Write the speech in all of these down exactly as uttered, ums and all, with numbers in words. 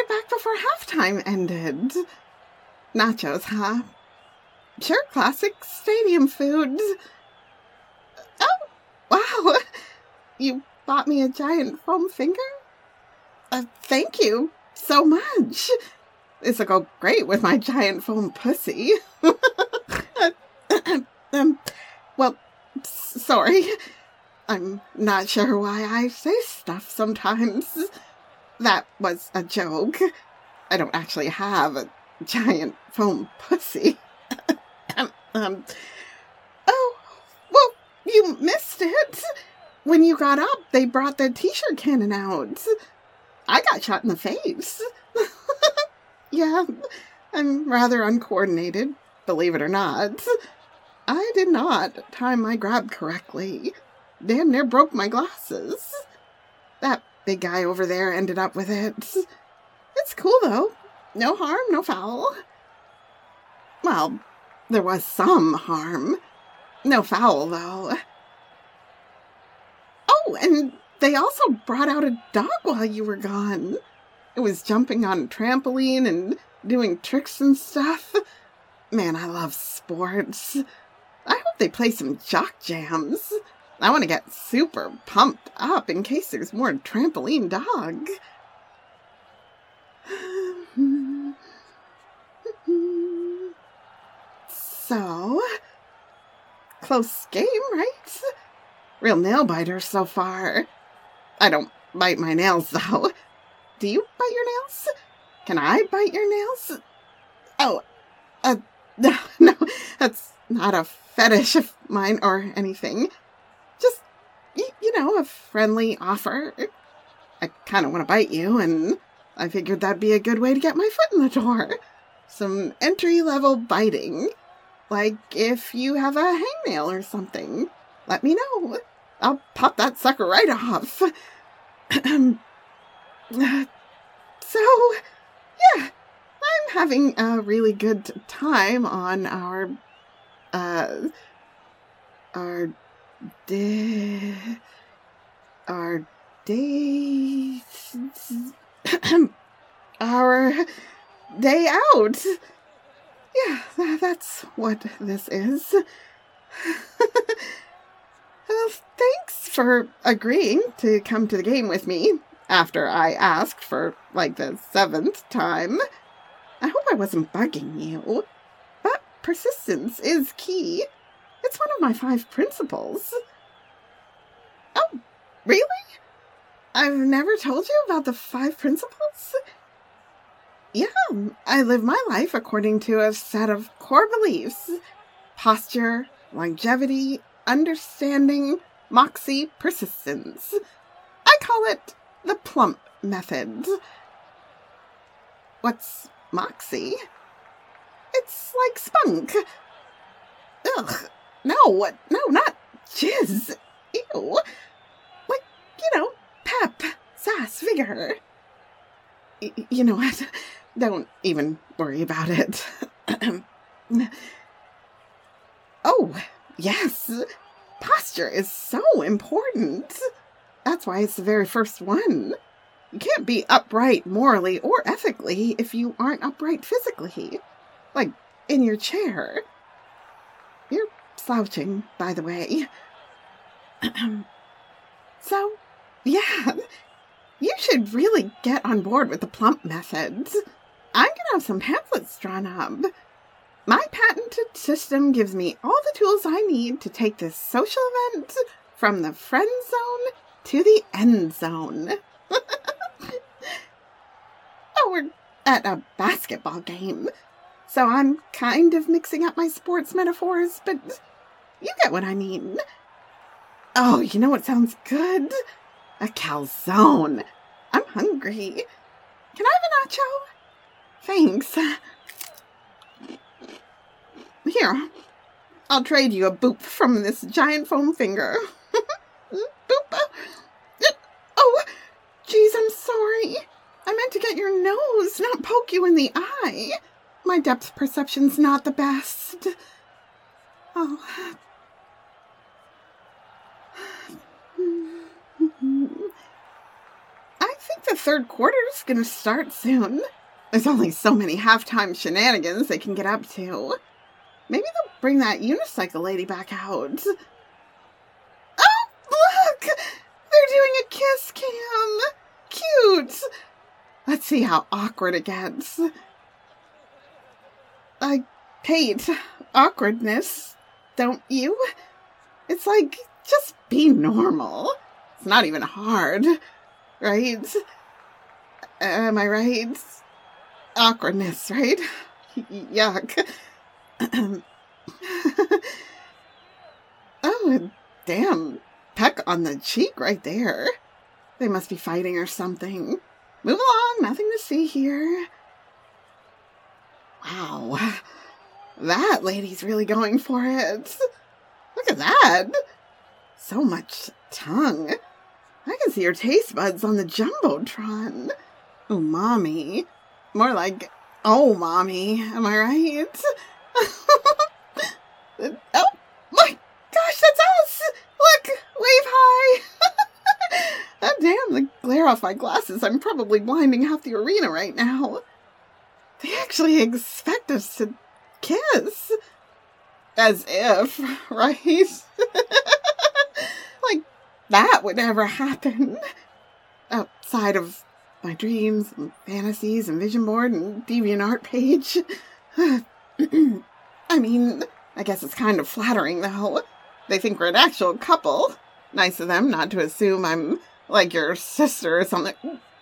back before halftime ended. Nachos, huh? Sure, classic stadium foods. Oh, wow. You bought me a giant foam finger? Uh, thank you so much. This'll go great with my giant foam pussy. um, well, sorry. I'm not sure why I say stuff sometimes. That was a joke. I don't actually have a giant foam pussy. um, oh, well, you missed it. When you got up, they brought the t-shirt cannon out. I got shot in the face. Yeah, I'm rather uncoordinated, believe it or not. I did not time my grab correctly. Damn near broke my glasses. That big guy over there ended up with it. It's cool, though. No harm, no foul. Well, there was some harm. No foul, though. Oh, and they also brought out a dog while you were gone. It was jumping on a trampoline and doing tricks and stuff. Man, I love sports. I hope they play some jock jams. I want to get super pumped up in case there's more trampoline dog. So, close game, right? Real nail biter so far. I don't bite my nails, though. Do you bite your nails? Can I bite your nails? Oh, uh, no, no, that's not a fetish of mine or anything. Just, y- you know, a friendly offer. I kind of want to bite you, and I figured that'd be a good way to get my foot in the door. Some entry-level biting. Like if you have a hangnail or something. Let me know. I'll pop that sucker right off. So, yeah, I'm having a really good time on our, uh, our, day, our day, our day out. Yeah, that's what this is. Well, thanks for agreeing to come to the game with me after I asked for, like, the seventh time. I hope I wasn't bugging you, but persistence is key. It's one of my five principles. Oh, really? I've never told you about the five principles? Yeah, I live my life according to a set of core beliefs. Posture, longevity, understanding, moxie, persistence. I call it the plump method. What's moxie? It's like spunk. Ugh, no, no, not jizz. Ew. Like, you know, pep, sass, vigor. Y- you know what? Don't even worry about it. Oh, yes. Posture is so important. That's why it's the very first one. You can't be upright morally or ethically if you aren't upright physically. Like, in your chair. You're slouching, by the way. So, yeah, you should really get on board with the plump methods. I'm gonna have some pamphlets drawn up. My patented system gives me all the tools I need to take this social event from the friend zone to the end zone. Oh, we're at a basketball game, so I'm kind of mixing up my sports metaphors, but you get what I mean. Oh, you know what sounds good? A calzone. I'm hungry. Can I have a nacho? Thanks. Here, I'll trade you a boop from this giant foam finger. Boop. Oh, geez, I'm sorry. I meant to get your nose, not poke you in the eye. My depth perception's not the best. Oh. I think think the third quarter's gonna start soon. There's only so many halftime shenanigans they can get up to. Maybe they'll bring that unicycle lady back out. Oh, look! They're doing a kiss cam! Cute! Let's see how awkward it gets. I hate awkwardness, don't you? It's like, just be normal. It's not even hard, right? Am I right? Awkwardness, right? Yuck. Oh, damn peck on the cheek right there. They must be fighting or something. Move along, nothing to see here. Wow, that lady's really going for it. Look at that. So much tongue. I can see her taste buds on the Jumbotron. Umami. More like, oh, mommy. Am I right? Oh, my gosh, that's us! Look, wave hi! Oh, damn, the glare off my glasses. I'm probably blinding half the arena right now. They actually expect us to kiss. As if, right? Like, that would ever happen. Outside of my dreams and fantasies and vision board and DeviantArt page. I mean, I guess it's kind of flattering, though. They think we're an actual couple. Nice of them not to assume I'm like your sister or something.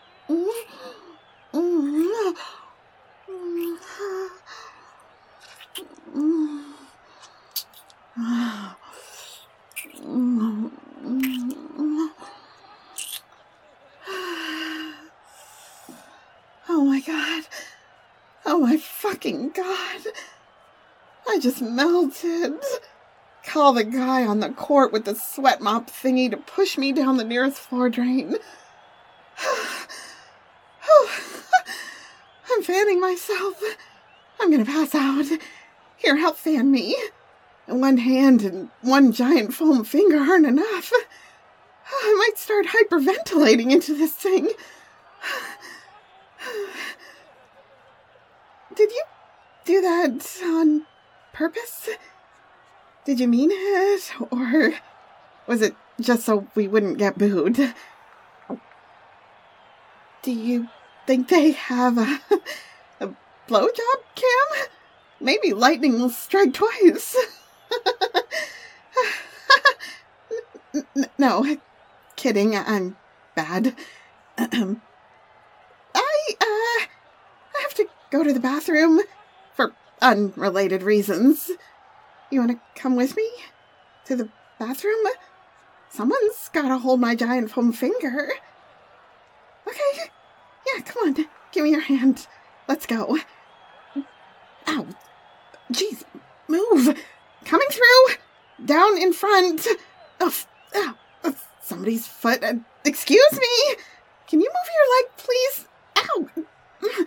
Oh my god. Oh my fucking god. I just melted. Call the guy on the court with the sweat mop thingy to push me down the nearest floor drain. I'm fanning myself. I'm gonna pass out. Here, help fan me. One hand and one giant foam finger aren't enough. I might start hyperventilating into this thing. Did you do that on purpose? Did you mean it? Or was it just so we wouldn't get booed? Do you think they have a, a blowjob cam? Maybe lightning will strike twice. N- no, kidding. I'm bad. I, uh, I have to go to the bathroom for unrelated reasons. You want to come with me to the bathroom? Someone's got to hold my giant foam finger. Okay. Yeah, come on. Give me your hand. Let's go. Ow. Jeez. Move. Coming through. Down in front. Oh, oh, somebody's foot. Uh, excuse me. Can you move your leg, please? Ow.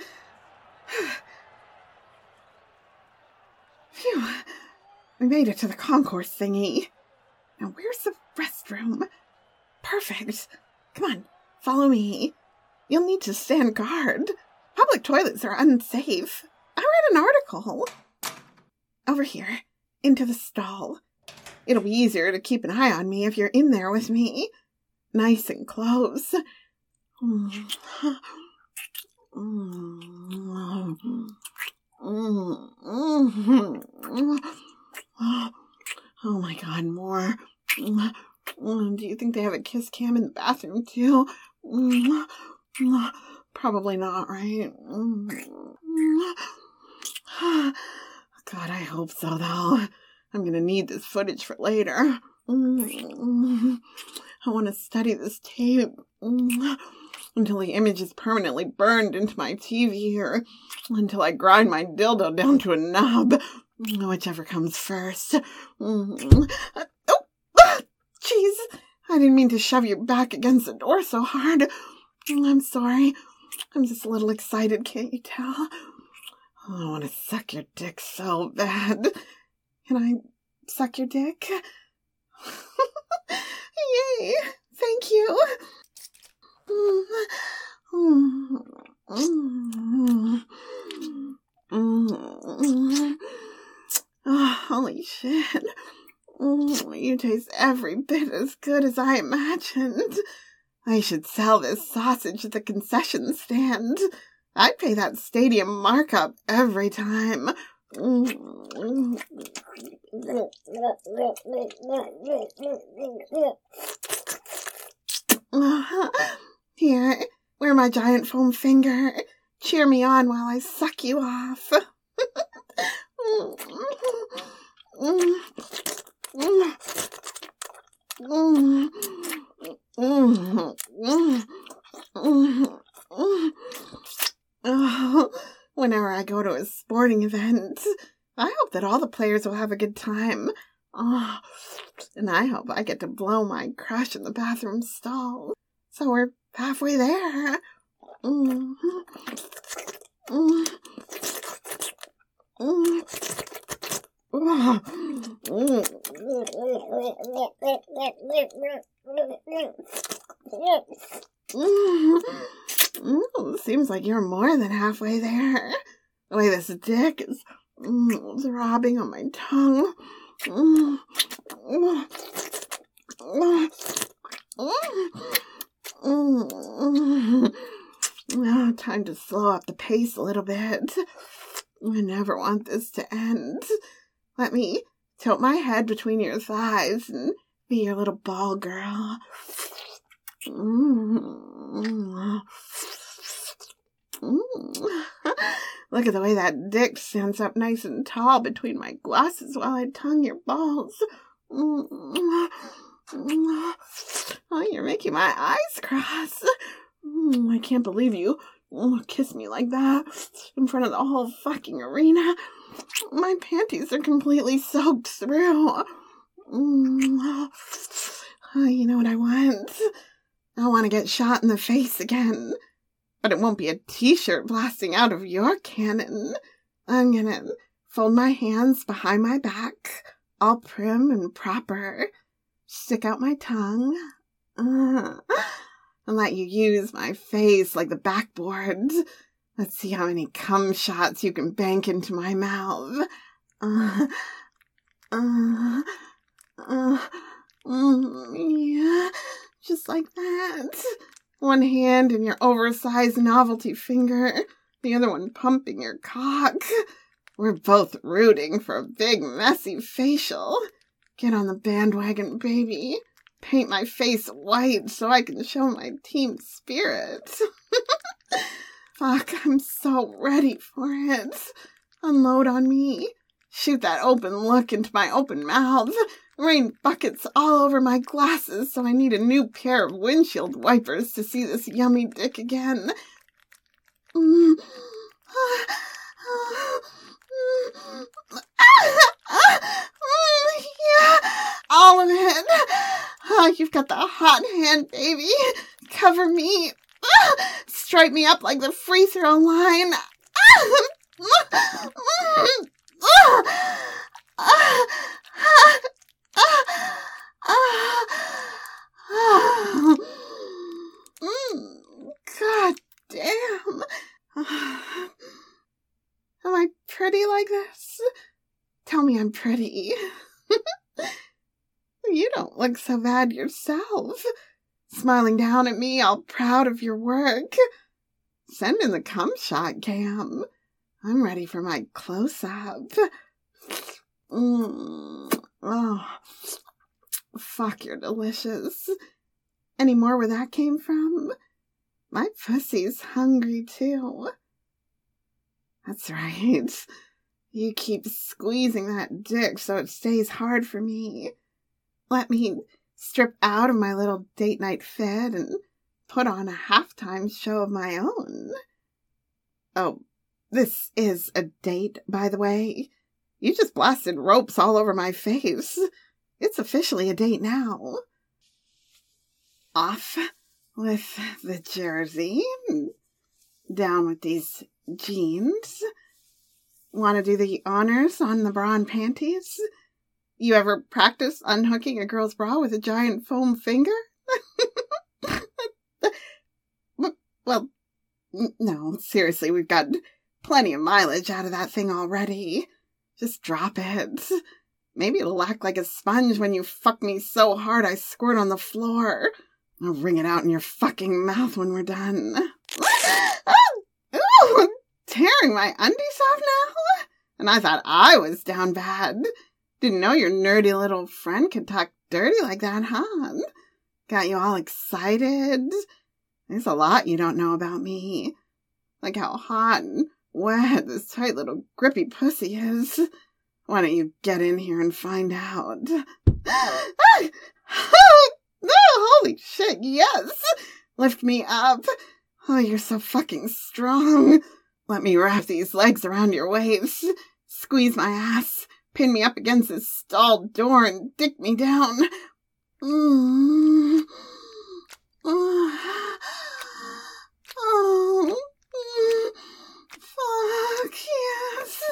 Phew. We made it to the concourse thingy. Now where's the restroom? Perfect. Come on, follow me. You'll need to stand guard. Public toilets are unsafe. I read an article. Over here, into the stall. It'll be easier to keep an eye on me if you're in there with me. Nice and close. Mm. Mm. Mm. Mm. Oh my god, more. Do you think they have a kiss cam in the bathroom too? Probably not, right? God, I hope so, though. I'm gonna need this footage for later. I want to study this tape until the image is permanently burned into my T V, or until I grind my dildo down to a knob. Whichever comes first. Oh, jeez. I didn't mean to shove you back against the door so hard. I'm sorry. I'm just a little excited, can't you tell? Oh, I want to suck your dick so bad. Can I suck your dick? Yay. Thank you. Mm. Mm. Oh, holy shit. Mm, you taste every bit as good as I imagined. I should sell this sausage at the concession stand. I'd pay that stadium markup every time. Mm. Here, wear my giant foam finger. Cheer me on while I suck you off. Whenever I go to a sporting event, I hope that all the players will have a good time. Oh, and I hope I get to blow my crush in the bathroom stall. So we're halfway there. Mm. Mm. Mm. Mm. Mm. Seems like you're more than halfway there. The way this dick is mm, throbbing on my tongue. Mm. Mm. Mm. Now, time to slow up the pace a little bit. I never want this to end. Let me tilt my head between your thighs and be your little ball girl. Mm. Mm. Look at the way that dick stands up nice and tall between my glosses while I tongue your balls. Mm. Oh, you're making my eyes cross. Mm, I can't believe you oh, kiss me like that in front of the whole fucking arena. My panties are completely soaked through. Mm. Oh, you know what I want? I want to get shot in the face again. But it won't be a t-shirt blasting out of your cannon. I'm gonna fold my hands behind my back, all prim and proper, stick out my tongue, uh, and let you use my face like the backboard. Let's see how many cum shots you can bank into my mouth. Uh, uh, uh, mm, yeah, just like that. One hand in your oversized novelty finger, the other one pumping your cock. We're both rooting for a big, messy facial. Get on the bandwagon, baby. Paint my face white so I can show my team spirit. Fuck, I'm so ready for it. Unload on me. Shoot that open look into my open mouth. Rain buckets all over my glasses, so I need a new pair of windshield wipers to see this yummy dick again. Mm. Yeah, all of it. Oh, you've got the hot hand, baby. Cover me. Stripe me up like the free throw line. God damn. Am I pretty like this? Tell me I'm pretty. You don't look so bad yourself. Smiling down at me, all proud of your work. Send in the cum shot, Cam. I'm ready for my close-up. Mm. Oh, fuck, you're delicious. Any more where that came from? My pussy's hungry, too. That's right. You keep squeezing that dick so it stays hard for me. Let me strip out of my little date night fit and put on a halftime show of my own. Oh, this is a date, by the way. You just blasted ropes all over my face. It's officially a date now. Off with the jersey. Down with these jeans. Want to do the honors on the bra and panties? You ever practice unhooking a girl's bra with a giant foam finger? Well, N- no, seriously, we've got plenty of mileage out of that thing already. Just drop it. Maybe it'll act like a sponge when you fuck me so hard I squirt on the floor. I'll wring it out in your fucking mouth when we're done. Ooh, tearing my undies off now? And I thought I was down bad. Didn't know your nerdy little friend could talk dirty like that, huh? Got you all excited? There's a lot you don't know about me. Like how hot and wet this tight little grippy pussy is. Why don't you get in here and find out? Oh, holy shit, yes! Lift me up. Oh, you're so fucking strong. Let me wrap these legs around your waist. Squeeze my ass. Pin me up against this stall door and dick me down. Mm. Oh. Oh. Fuck, yes.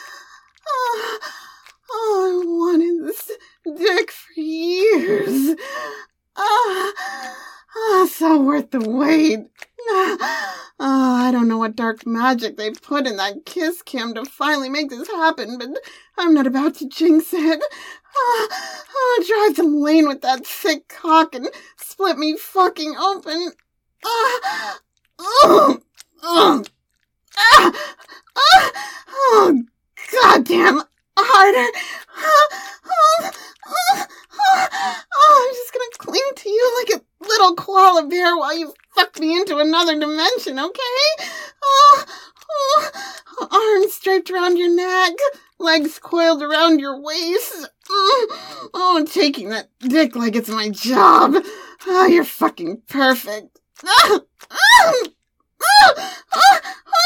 Oh. Oh, I wanted this dick for years. Ah, oh, so worth the wait. Oh, I don't know what dark magic they put in that kiss cam to finally make this happen, but I'm not about to jinx it. Oh, oh, drive the lane with that thick cock and split me fucking open. Oh, oh, oh, ah, ah, oh, goddamn, harder. Oh, oh, oh, oh, oh, I'm just gonna cling to you like a little koala bear while you fuck me into another dimension, okay? Oh, oh, arms draped around your neck, legs coiled around your waist. Oh, oh, taking that dick like it's my job. Oh, you're fucking perfect. Oh, oh, oh, oh,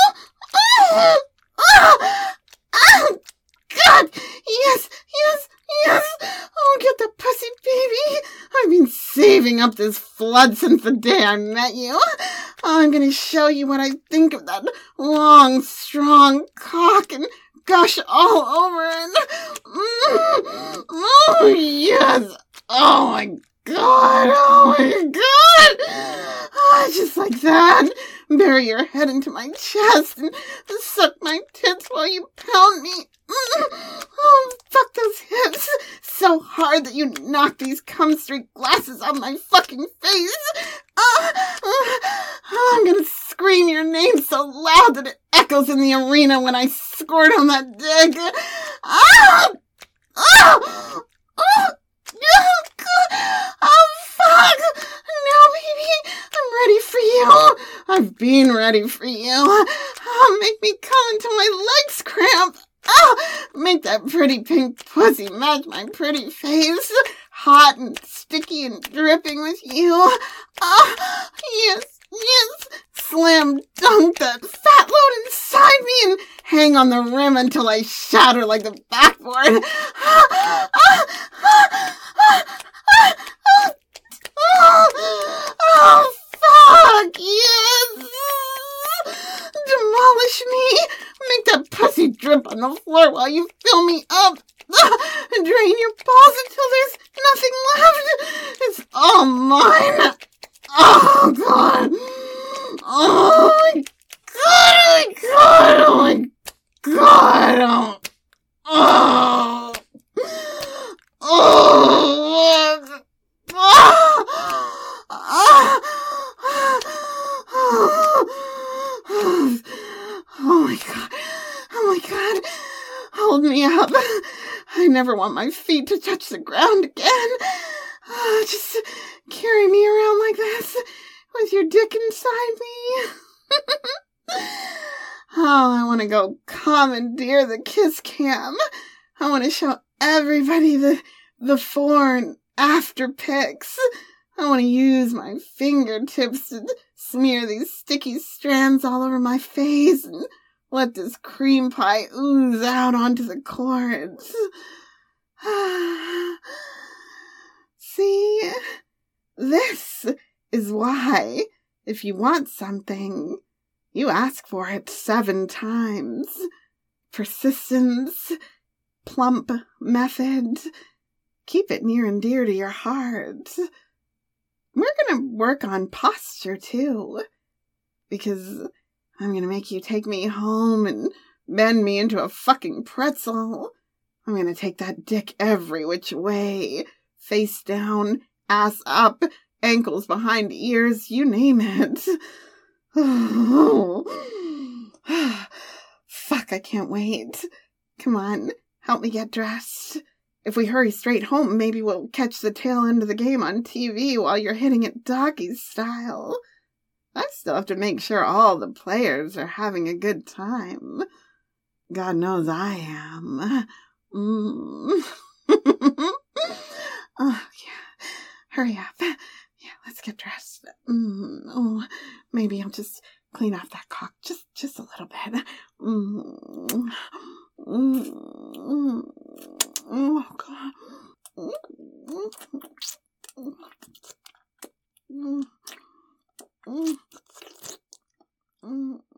oh, oh, oh, God, yes, yes, yes. Oh, get the pussy, baby. I've been saving up this flood since the day I met you. Oh, I'm going to show you what I think of that long, strong cock and gush all over it. Mm, oh, yes. Oh, my God. Oh, my God. Oh, just like that. Bury your head into my chest and suck my tits while you pound me. Oh, fuck those hips so hard that you knock these cum-streaked glasses on my fucking face. Uh, uh, I'm gonna scream your name so loud that it echoes in the arena when I squirt on that dick. Oh, oh, oh, oh, God. Oh, fuck. Now, baby, I'm ready for you. I've been ready for you. Oh, make me come until my legs cramp. Oh, make that pretty pink pussy match my pretty face. Hot and sticky and dripping with you. Oh, yes, yes. Slam dunk that fat load inside me and hang on the rim until I shatter like the backboard. Oh, oh, oh, oh, oh, oh, fuck, yes. Demolish me. Make that pussy drip on the floor while you fill me up. And drain your balls until there's nothing left. It's all mine. Oh, God. Oh, my God. Oh, my God. Oh, my God. Oh. Oh. Oh. Oh. Oh. Oh, my God. Oh, my God. Hold me up. I never want my feet to touch the ground again. Oh, just carry me around like this with your dick inside me. Oh, I want to go commandeer the kiss cam. I want to show everybody the the before and after pics. I want to use my fingertips to smear these sticky strands all over my face and let this cream pie ooze out onto the cords. See? This is why, if you want something, you ask for it seven times. Persistence, plump method. Keep it near and dear to your heart. We're going to work on posture, too. Because I'm gonna make you take me home and bend me into a fucking pretzel. I'm gonna take that dick every which way. Face down, ass up, ankles behind ears, you name it. Fuck, I can't wait. Come on, help me get dressed. If we hurry straight home, maybe we'll catch the tail end of the game on T V while you're hitting it doggy style. I still have to make sure all the players are having a good time. God knows I am. Mm. Oh, yeah. Hurry up. Yeah, let's get dressed. Mm. Oh, maybe I'll just clean off that cock just, just a little bit. Mm. Mm. Oh, God. Mm. Mm. Mm.